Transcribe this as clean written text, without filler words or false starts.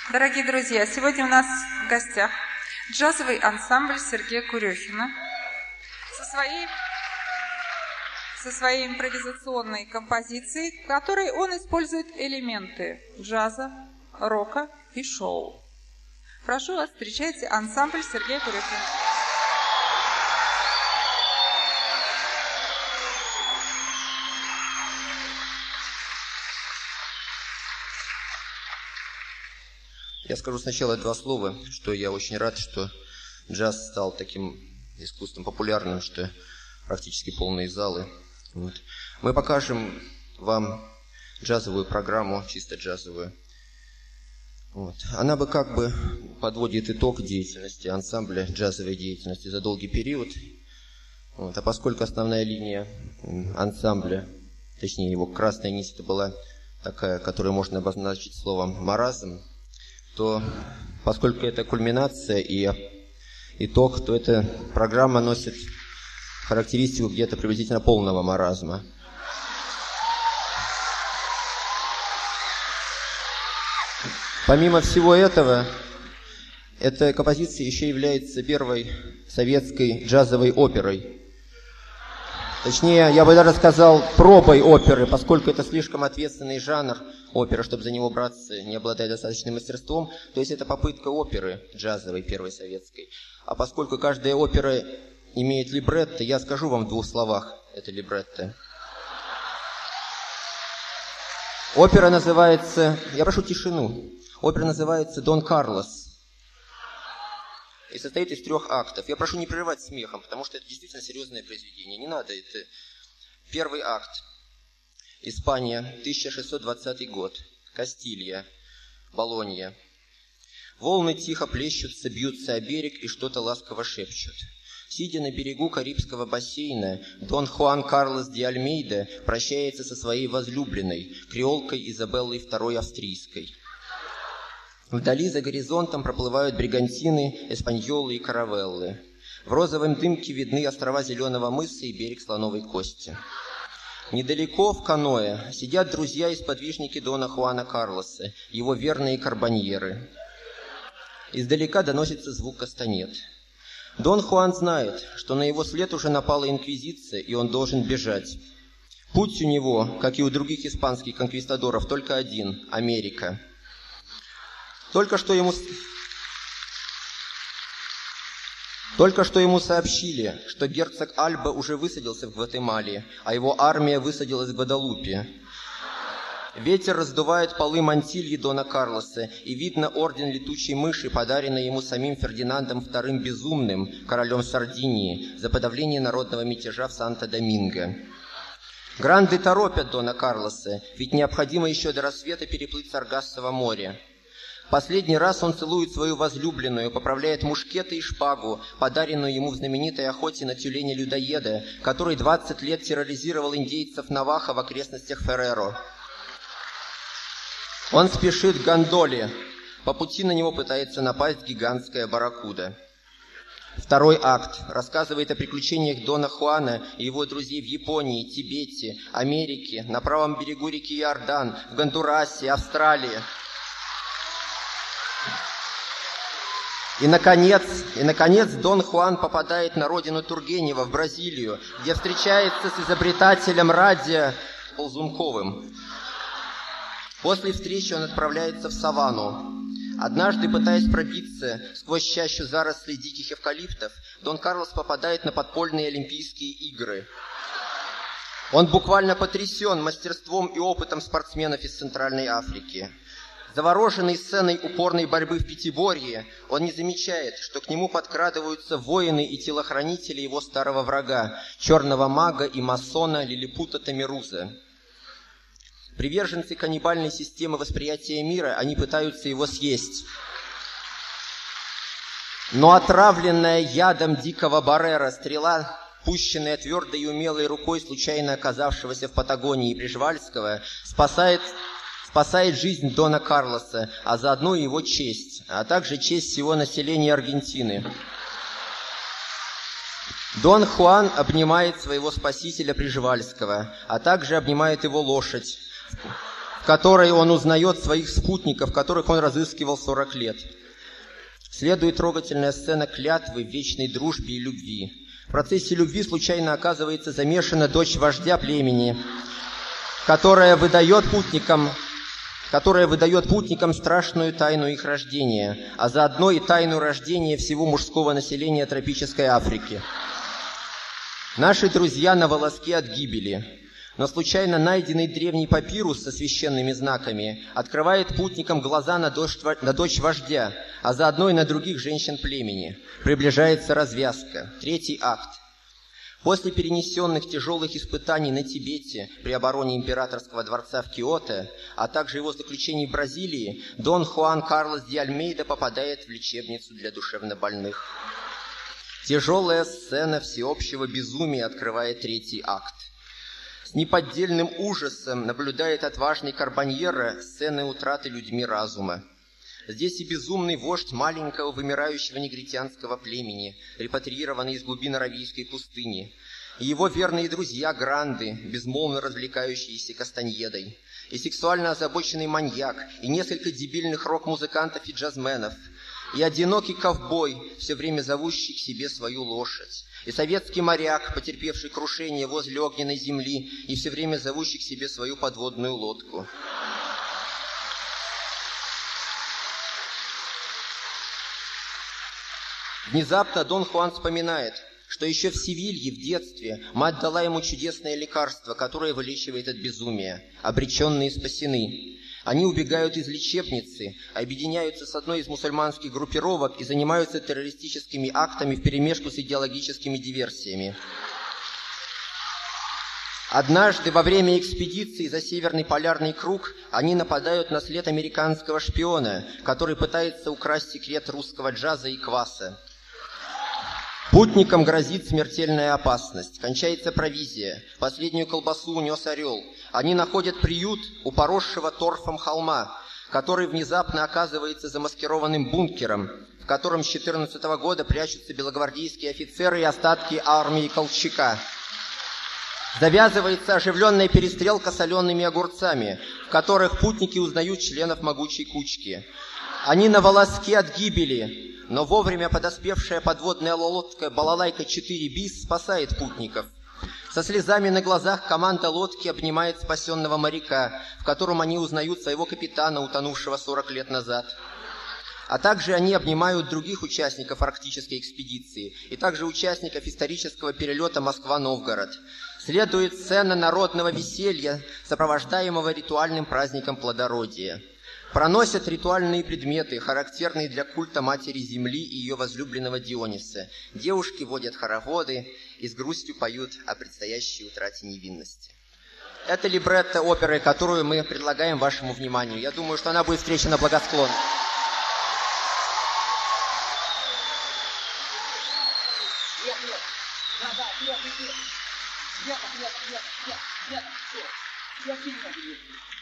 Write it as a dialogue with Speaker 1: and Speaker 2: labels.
Speaker 1: Дорогие друзья, сегодня у нас в гостях джазовый ансамбль Сергея Курехина со своей импровизационной композицией, в которой он использует элементы джаза, рока и шоу. Прошу вас, встречайте ансамбль Сергея Курехина.
Speaker 2: Я скажу сначала два слова, что я очень рад, что джаз стал таким искусством популярным, что практически полные залы. Вот. Мы покажем вам джазовую программу, чисто джазовую. Вот. Она бы как бы подводит итог деятельности ансамбля, джазовой деятельности за долгий период. Вот. А поскольку основная линия ансамбля, точнее его красная нить, это была такая, которую можно обозначить словом «маразм», то поскольку это кульминация и итог, то эта программа носит характеристику где-то приблизительно полного маразма. Помимо всего этого, эта композиция еще является первой советской джазовой оперой. Точнее, я бы даже сказал, пробой оперы, поскольку это слишком ответственный жанр оперы, чтобы за него браться, не обладая достаточным мастерством. То есть это попытка оперы джазовой, первой советской. А поскольку каждая опера имеет либретто, я скажу вам в двух словах это либретто. Опера называется... Я прошу тишину. Опера называется «Дон Карлос». И состоит из 3 актов. Я прошу не прерывать смехом, потому что это действительно серьезное произведение. Не надо, это первый акт. Испания, 1620 год. Кастилья, Болонья. Волны тихо плещутся, бьются о берег и что-то ласково шепчут. Сидя на берегу Карибского бассейна, Дон Хуан Карлос де Альмейда прощается со своей возлюбленной, креолкой Изабеллой II Австрийской. Вдали за горизонтом проплывают бригантины, эспаньолы и каравеллы. В розовом дымке видны острова Зеленого мыса и берег Слоновой Кости. Недалеко в каноэ сидят друзья и сподвижники Дона Хуана Карлоса, его верные карбоньеры. Издалека доносится звук кастанет. Дон Хуан знает, что на его след уже напала инквизиция, и он должен бежать. Путь у него, как и у других испанских конквистадоров, только один – Америка. Только что ему сообщили, что герцог Альба уже высадился в Гватемале, а его армия высадилась в Гваделупе. Ветер раздувает полы мантильи Дона Карлоса, и видно орден летучей мыши, подаренный ему самим Фердинандом II Безумным, королем Сардинии, за подавление народного мятежа в Санто-Доминго. Гранды торопят Дона Карлоса, ведь необходимо еще до рассвета переплыть Саргассово море. Последний раз он целует свою возлюбленную, поправляет мушкеты и шпагу, подаренную ему в знаменитой охоте на тюленя-людоеда, который 20 лет терроризировал индейцев Навахо в окрестностях Ферреро. Он спешит к гондоле. По пути на него пытается напасть гигантская барракуда. Второй акт рассказывает о приключениях Дона Хуана и его друзей в Японии, Тибете, Америке, на правом берегу реки Иордан, в Гондурасе, Австралии. И, наконец, Дон Хуан попадает на родину Тургенева, в Бразилию, где встречается с изобретателем радио Ползунковым. После встречи он отправляется в саванну. Однажды, пытаясь пробиться сквозь чащу зарослей диких эвкалиптов, Дон Карлос попадает на подпольные Олимпийские игры. Он буквально потрясен мастерством и опытом спортсменов из Центральной Африки. Завороженный сценой упорной борьбы в пятиборье, он не замечает, что к нему подкрадываются воины и телохранители его старого врага, черного мага и масона Лилипута Тамируза. Приверженцы каннибальной системы восприятия мира, они пытаются его съесть. Но отравленная ядом дикого баррера стрела, пущенная твердой и умелой рукой случайно оказавшегося в Патагонии Прижвальского, спасает жизнь Дона Карлоса, а заодно и его честь, а также честь всего населения Аргентины. Дон Хуан обнимает своего спасителя Прижвальского, а также обнимает его лошадь, в которой он узнает своих спутников, которых он разыскивал 40 лет. Следует трогательная сцена клятвы в вечной дружбе и любви. В процессе любви случайно оказывается замешана дочь вождя племени, которая выдает путникам страшную тайну их рождения, а заодно и тайну рождения всего мужского населения тропической Африки. Наши друзья на волоске от гибели, но случайно найденный древний папирус со священными знаками открывает путникам глаза на дочь вождя, а заодно и на других женщин племени. Приближается развязка. Третий акт. После перенесенных тяжелых испытаний на Тибете при обороне императорского дворца в Киото, а также его заключении в Бразилии, Дон Хуан Карлос де Альмейда попадает в лечебницу для душевнобольных. Тяжелая сцена всеобщего безумия открывает третий акт. С неподдельным ужасом наблюдает отважный Карбоньеро сцены утраты людьми разума. Здесь и безумный вождь маленького вымирающего негритянского племени, репатриированный из глубин аравийской пустыни, и его верные друзья Гранды, безмолвно развлекающиеся кастаньедой, и сексуально озабоченный маньяк, и несколько дебильных рок-музыкантов и джазменов, и одинокий ковбой, все время зовущий к себе свою лошадь, и советский моряк, потерпевший крушение возле огненной земли и все время зовущий к себе свою подводную лодку. Внезапно Дон Хуан вспоминает, что еще в Севилье в детстве мать дала ему чудесное лекарство, которое вылечивает от безумия. Обреченные спасены. Они убегают из лечебницы, объединяются с одной из мусульманских группировок и занимаются террористическими актами вперемешку с идеологическими диверсиями. Однажды во время экспедиции за Северный полярный круг они нападают на след американского шпиона, который пытается украсть секрет русского джаза и кваса. Путникам грозит смертельная опасность. Кончается провизия. Последнюю колбасу унес орел. Они находят приют у поросшего торфом холма, который внезапно оказывается замаскированным бункером, в котором с 2014 года прячутся белогвардейские офицеры и остатки армии Колчака. Завязывается оживленная перестрелка солеными огурцами, в которых путники узнают членов могучей кучки. Они на волоске от гибели, но вовремя подоспевшая подводная лодка «Балалайка-4 БИС» спасает путников. Со слезами на глазах команда лодки обнимает спасенного моряка, в котором они узнают своего капитана, утонувшего 40 лет назад. А также они обнимают других участников арктической экспедиции и также участников исторического перелета Москва-Новгород. Следует сцена народного веселья, сопровождаемого ритуальным праздником плодородия. Проносят ритуальные предметы, характерные для культа Матери Земли и ее возлюбленного Диониса. Девушки водят хороводы и с грустью поют о предстоящей утрате невинности. Это либретто оперы, которую мы предлагаем вашему вниманию. Я думаю, что она будет встречена благосклонно.
Speaker 3: Нет.